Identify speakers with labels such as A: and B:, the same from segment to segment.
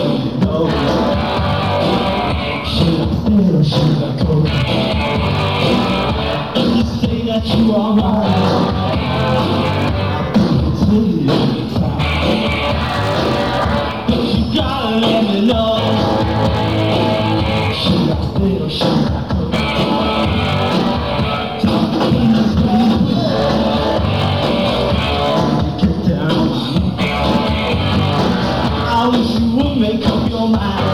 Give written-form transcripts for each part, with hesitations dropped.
A: know. Should I stay or should I go? You say that you are right. I'll tell you anytime. But you gotta let me know. Should I stay or should I go? Get down on my knees. I wish you would make up your mind.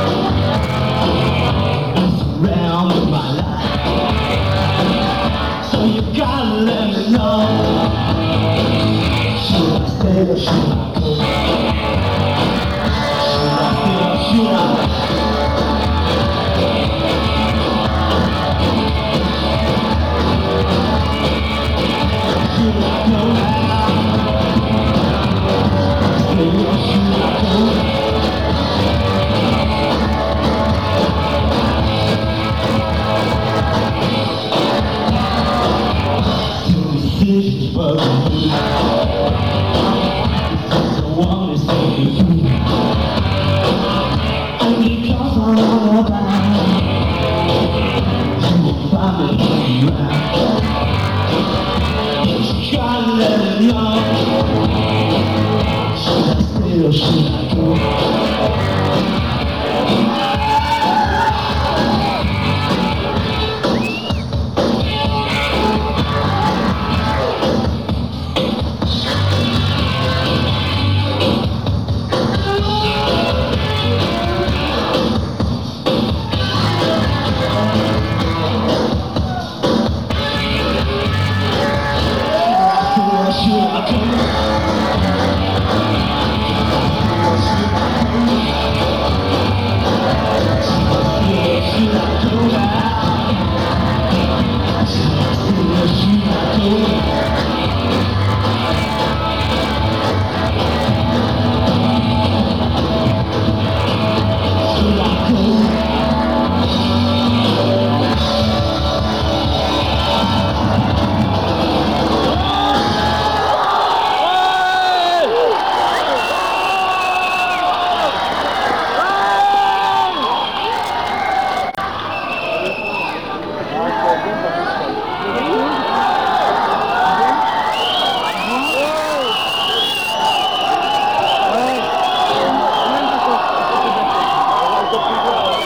A: Around with my life. So you gotta let me know. Should I stay or should I go?